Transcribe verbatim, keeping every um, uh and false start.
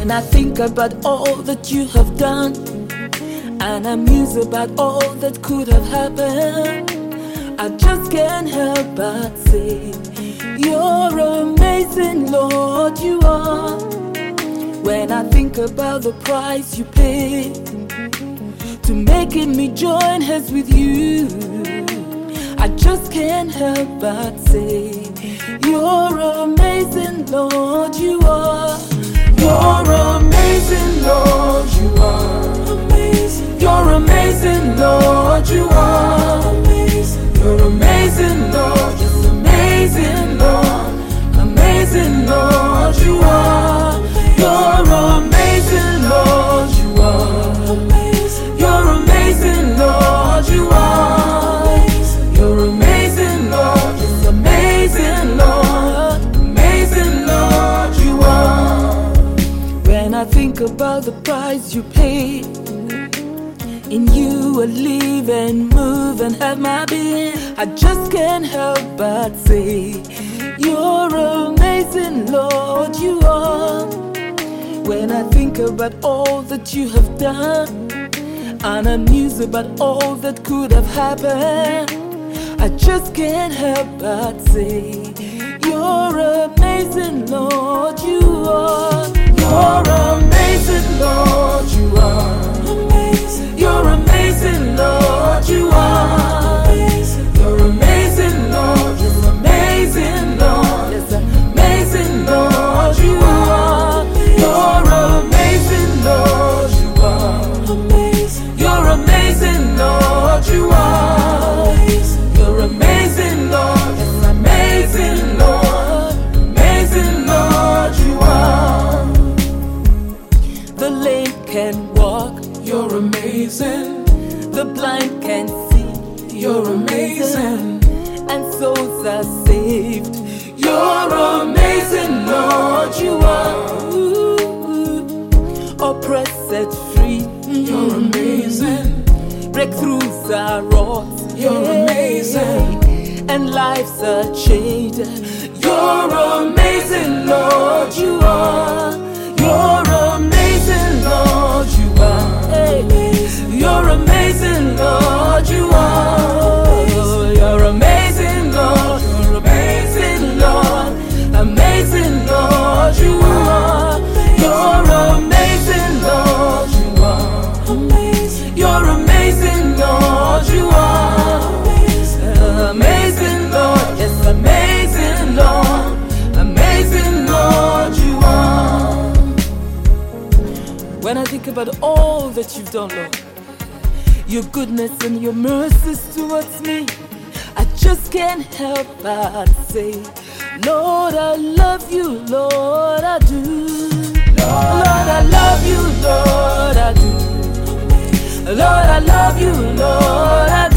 When I think about all that you have done, and I muse about all that could have happened, I just can't help but say, you're amazing, Lord, you are. When I think about the price you paid to making me join hands with you, I just can't help but say, you're amazing, Lord, you are. You're amazing, Lord, you are. Amazing. You're amazing, Lord, you are. Amazing. You're amazing, Lord, just amazing, Lord. Amazing, Lord, you are. You're amazing, Lord, you are. Amazing. You're amazing, Lord, you are. You're amazing, Lord, just amazing, Lord. Amazing, Lord, you are. When I think about the price you paid, in you I live and move and have my being, I just can't help but say, you're amazing, Lord, you are. When I think about all that you have done, and I muse about all that could have happened, I just can't help but say, you're amazing, Lord, you are. You're amazing, Lord, you are. Amazing. You're amazing, Lord, you are. Amazing. You're amazing, Lord, you're amazing, Lord. Yes, amazing, Lord, you are. You're amazing, Lord, you are. Amazing. You're amazing, Lord, you are. Amazing. You're amazing, Lord, yes, amazing, Lord. Amazing, Lord, you are. The lame can walk, you're amazing. The blind can see, you're amazing. And souls are saved, you're amazing, Lord, you are. Ooh, oppressed set free, you're amazing. Breakthroughs are wrought, you're amazing. And lives are changed, you're amazing, Lord, you are. You're amazing, Lord, you are. Hey. You're amazing, Lord, you are. You're amazing, Lord. You're amazing, Lord. Amazing, Lord, you are. You're amazing, Lord, you are. You're amazing, Lord, you are. Amazing, Lord, yes, amazing, Lord. Amazing, Lord, you are. When I think about all that you've done, Lord, your goodness and your mercies towards me, I just can't help but say, Lord, I love you, Lord, I do. Lord, I love you, Lord, I do. Lord, I love you, Lord, I do.